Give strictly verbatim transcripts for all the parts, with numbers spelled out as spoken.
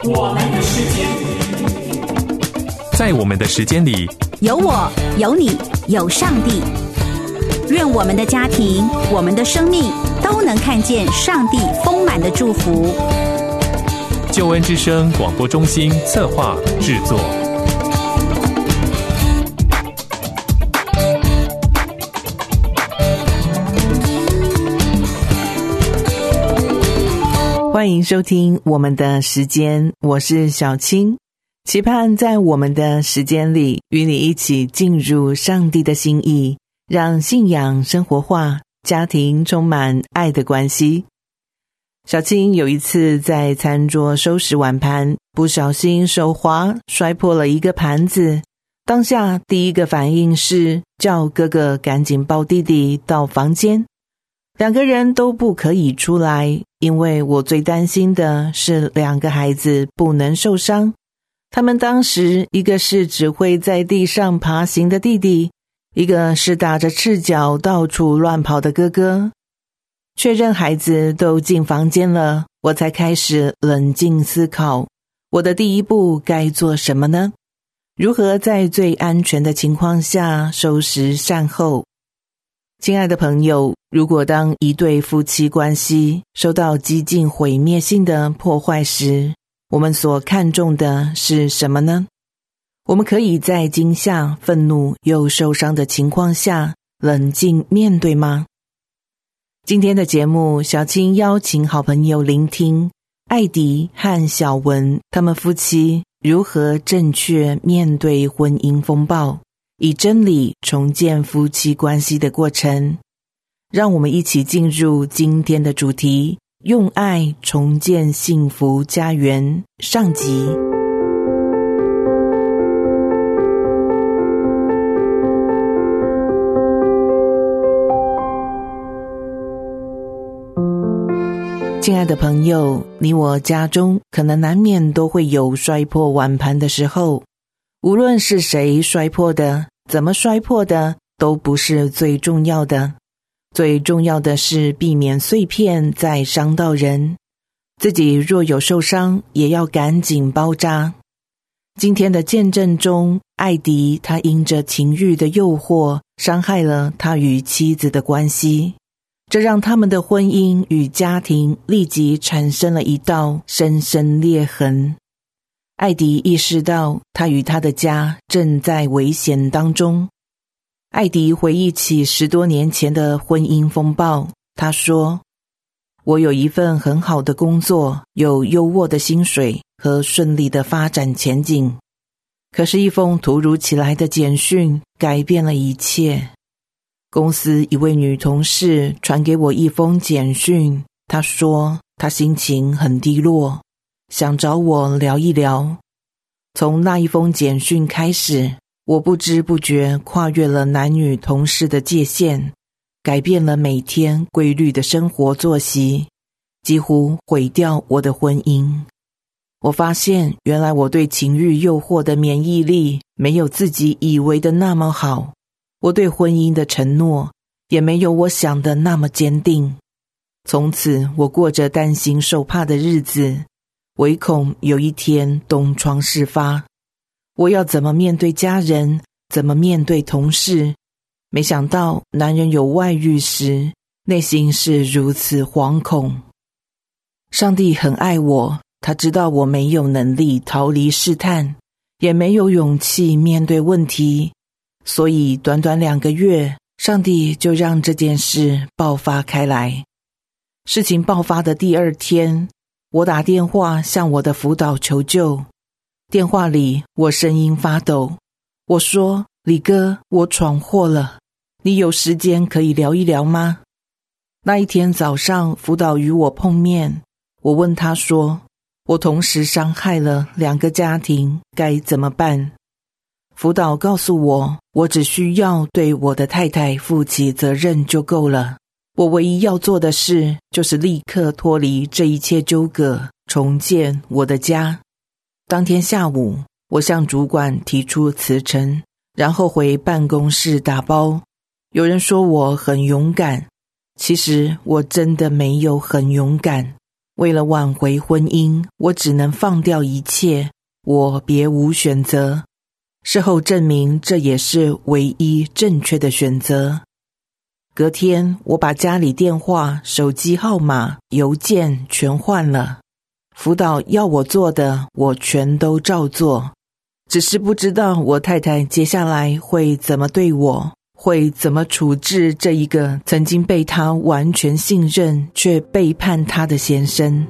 我们的时间， 在我们的时间里， 有我，有你，有上帝。愿我们的家庭，我们的生命都能看见上帝丰满的祝福。 救恩之声广播中心策划制作。 欢迎收听我们的时间，我是小青，期盼在我们的时间里与你一起进入上帝的心意，让信仰生活化，家庭充满爱的关系。小青有一次在餐桌收拾碗盘，不小心手滑摔破了一个盘子，当下第一个反应是叫哥哥赶紧抱弟弟到房间。两个人都不可以出来，因为我最担心的是两个孩子不能受伤。他们当时一个是只会在地上爬行的弟弟，一个是打着赤脚到处乱跑的哥哥。确认孩子都进房间了，我才开始冷静思考，我的第一步该做什么呢？如何在最安全的情况下收拾善后？亲爱的朋友，如果当一对夫妻关系受到几近毁灭性的破坏时，我们所看重的是什么呢？我们可以在惊吓、愤怒又受伤的情况下冷静面对吗？今天的节目，小青邀请好朋友聆听艾迪和小文他们夫妻如何正确面对婚姻风暴，以真理重建夫妻关系的过程。让我们一起进入今天的主题，用爱重建幸福家园上集。亲爱的朋友，你我家中可能难免都会有摔破碗盘的时候，无论是谁摔破的，怎么摔破的，都不是最重要的。最重要的是避免碎片再伤到人，自己若有受伤，也要赶紧包扎。今天的见证中，艾迪他因着情欲的诱惑，伤害了他与妻子的关系，这让他们的婚姻与家庭立即产生了一道深深裂痕。艾迪意识到他与他的家正在危险当中。艾迪回忆起十多年前的婚姻风暴，他说：我有一份很好的工作，有优渥的薪水和顺利的发展前景，可是一封突如其来的简讯改变了一切。公司一位女同事传给我一封简讯，她说她心情很低落，想找我聊一聊。从那一封简讯开始，我不知不觉跨越了男女同事的界限，改变了每天规律的生活作息，几乎毁掉我的婚姻。我发现原来我对情欲诱惑的免疫力没有自己以为的那么好，我对婚姻的承诺也没有我想的那么坚定。从此我过着担心受怕的日子，唯恐有一天东窗事发。我要怎么面对家人，怎么面对同事？没想到男人有外遇时，内心是如此惶恐。上帝很爱我，他知道我没有能力逃离试探，也没有勇气面对问题，所以短短两个月，上帝就让这件事爆发开来。事情爆发的第二天，我打电话向我的辅导求救。电话里我声音发抖，我说：李哥，我闯祸了，你有时间可以聊一聊吗？那一天早上辅导与我碰面，我问他说，我同时伤害了两个家庭，该怎么办？辅导告诉我，我只需要对我的太太负起责任就够了，我唯一要做的事就是立刻脱离这一切纠葛，重建我的家。当天下午，我向主管提出辞呈，然后回办公室打包。有人说我很勇敢，其实我真的没有很勇敢， 为了挽回婚姻，我只能放掉一切，我别无选择。事后证明，这也是唯一正确的选择。隔天，我把家里电话、手机号码、邮件全换了。辅导要我做的，我全都照做。只是不知道我太太接下来会怎么对我，会怎么处置这一个曾经被她完全信任却背叛她的先生。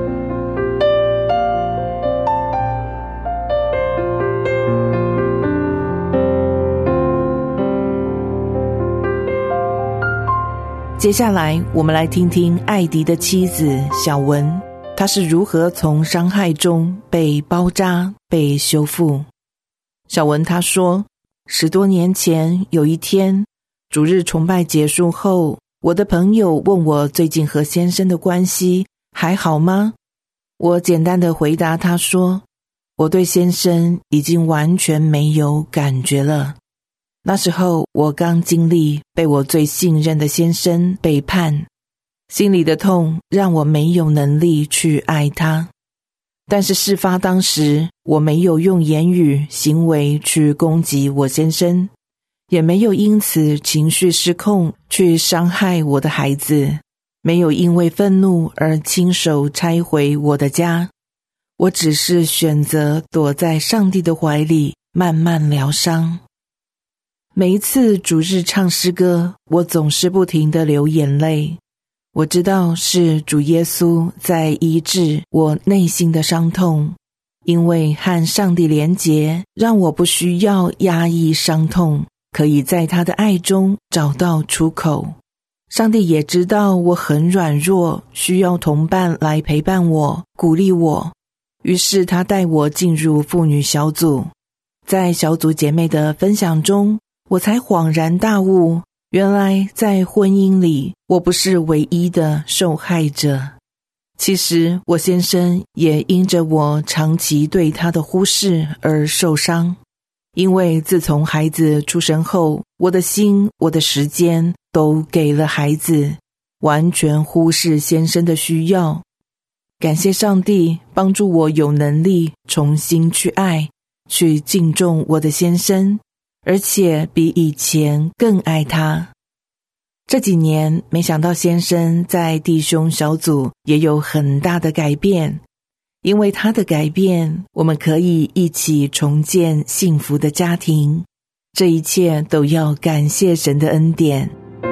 接下来我们来听听艾迪的妻子小文，她是如何从伤害中被包扎、被修复。小文她说，十多年前有一天，主日崇拜结束后，我的朋友问我最近和先生的关系还好吗？我简单的回答他说，我对先生已经完全没有感觉了。那时候我刚经历被我最信任的先生背叛，心里的痛让我没有能力去爱他。但是事发当时，我没有用言语、行为去攻击我先生，也没有因此情绪失控去伤害我的孩子，没有因为愤怒而亲手拆毁我的家。我只是选择躲在上帝的怀里，慢慢疗伤。每一次主日唱诗歌，我总是不停地流眼泪。我知道是主耶稣在医治我内心的伤痛，因为和上帝连结，让我不需要压抑伤痛，可以在他的爱中找到出口。上帝也知道我很软弱，需要同伴来陪伴我、鼓励我，于是他带我进入妇女小组。在小组姐妹的分享中，我才恍然大悟，原来在婚姻里，我不是唯一的受害者。其实我先生也因着我长期对他的忽视而受伤，因为自从孩子出生后，我的心、我的时间都给了孩子，完全忽视先生的需要。感谢上帝帮助我有能力重新去爱，去敬重我的先生，而且比以前更爱他。这几年，没想到先生在弟兄小组也有很大的改变，因为他的改变，我们可以一起重建幸福的家庭。这一切都要感谢神的恩典。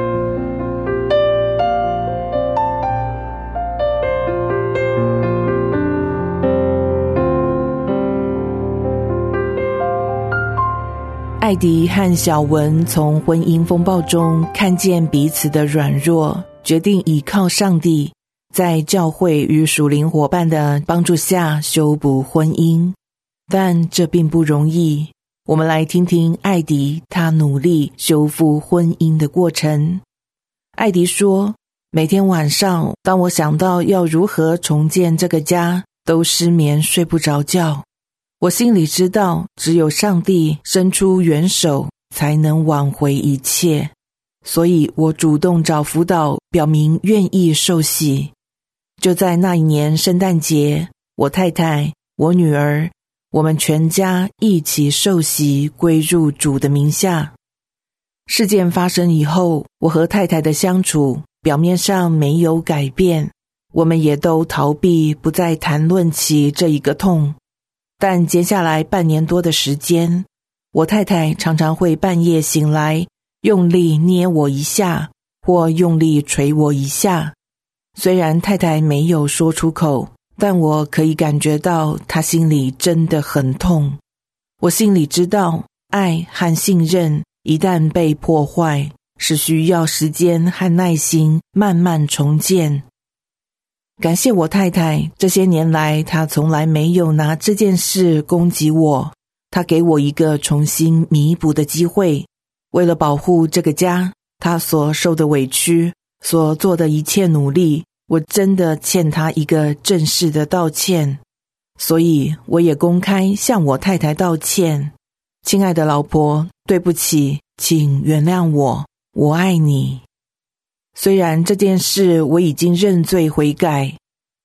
艾迪和小文从婚姻风暴中看见彼此的软弱，决定依靠上帝，在教会与属灵伙伴的帮助下修补婚姻。但这并不容易。我们来听听艾迪他努力修复婚姻的过程。艾迪说，每天晚上，当我想到要如何重建这个家，都失眠睡不着觉。我心里知道，只有上帝伸出援手，才能挽回一切。所以我主动找辅导，表明愿意受洗。就在那一年圣诞节，我太太、我女儿，我们全家一起受洗归入主的名下。事件发生以后，我和太太的相处表面上没有改变，我们也都逃避不再谈论起这一个痛。但接下来半年多的时间，我太太常常会半夜醒来，用力捏我一下，或用力捶我一下。虽然太太没有说出口，但我可以感觉到她心里真的很痛。我心里知道，爱和信任一旦被破坏，是需要时间和耐心慢慢重建。感谢我太太，这些年来她从来没有拿这件事攻击我，她给我一个重新弥补的机会。为了保护这个家，她所受的委屈，所做的一切努力，我真的欠她一个正式的道歉。所以我也公开向我太太道歉。亲爱的老婆，对不起，请原谅我，我爱你。虽然这件事我已经认罪悔改，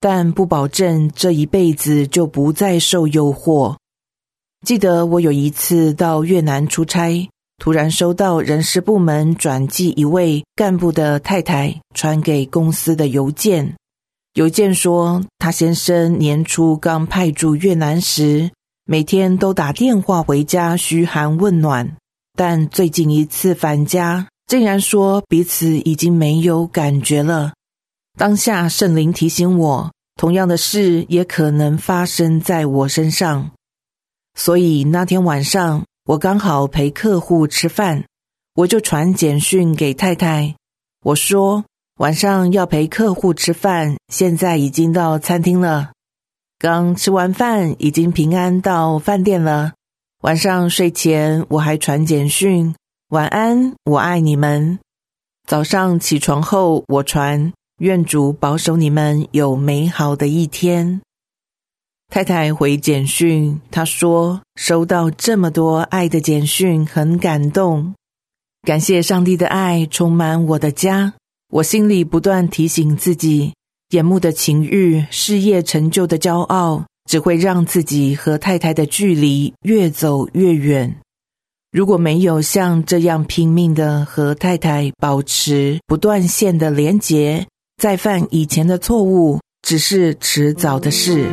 但不保证这一辈子就不再受诱惑。记得我有一次到越南出差，突然收到人事部门转寄一位干部的太太传给公司的邮件。邮件说，他先生年初刚派驻越南时，每天都打电话回家嘘寒问暖，但最近一次返家，竟然说彼此已经没有感觉了。当下圣灵提醒我，同样的事也可能发生在我身上。所以那天晚上，我刚好陪客户吃饭，我就传简讯给太太，我说晚上要陪客户吃饭，现在已经到餐厅了，刚吃完饭已经平安到饭店了。晚上睡前我还传简讯，晚安，我爱你们。早上起床后我传，愿主保守你们有美好的一天。太太回简讯，她说收到这么多爱的简讯很感动，感谢上帝的爱充满我的家。我心里不断提醒自己，眼目的情欲、事业成就的骄傲，只会让自己和太太的距离越走越远。如果没有像这样拼命的和太太保持不断线的连结，再犯以前的错误，只是迟早的事。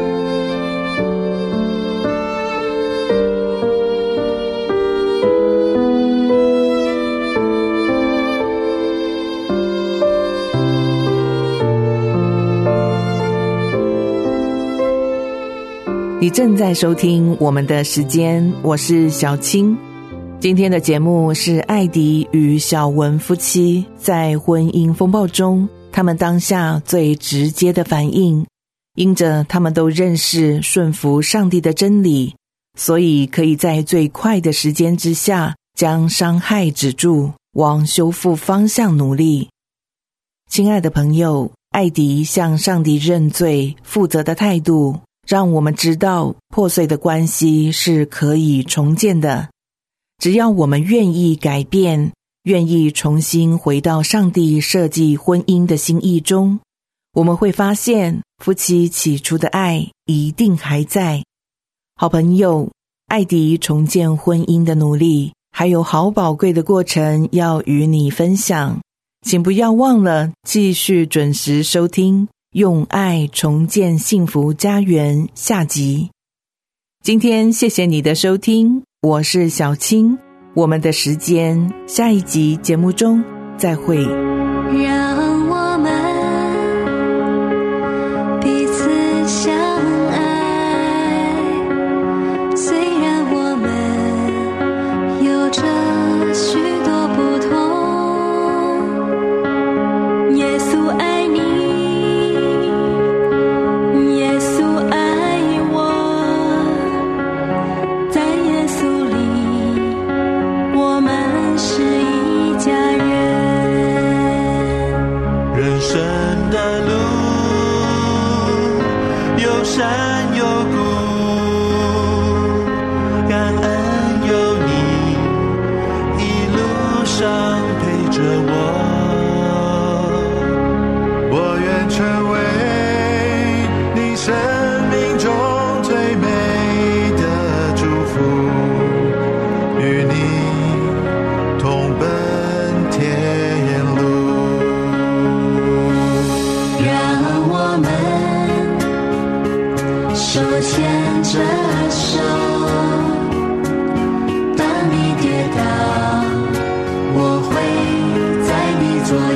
你正在收听我们的时间，我是小青。今天的节目是艾迪与小文夫妻在婚姻风暴中，他们当下最直接的反应。因着他们都认识顺服上帝的真理，所以可以在最快的时间之下将伤害止住，往修复方向努力。亲爱的朋友，艾迪向上帝认罪负责的态度，让我们知道破碎的关系是可以重建的。只要我们愿意改变，愿意重新回到上帝设计婚姻的心意中，我们会发现夫妻起初的爱一定还在。好朋友，艾迪重建婚姻的努力还有好宝贵的过程要与你分享，请不要忘了继续准时收听用爱重建幸福家园下集。今天谢谢你的收听，我是小青，我们的时间下一集节目中再会。 让我们彼此相爱，虽然我们有着许多不同，耶稣爱你， 山有谷，感恩有你一路上陪着我，我愿成为你生命中最美的祝福，与你同奔天路， 让我们手牵着手，当你跌倒，我会在你左右。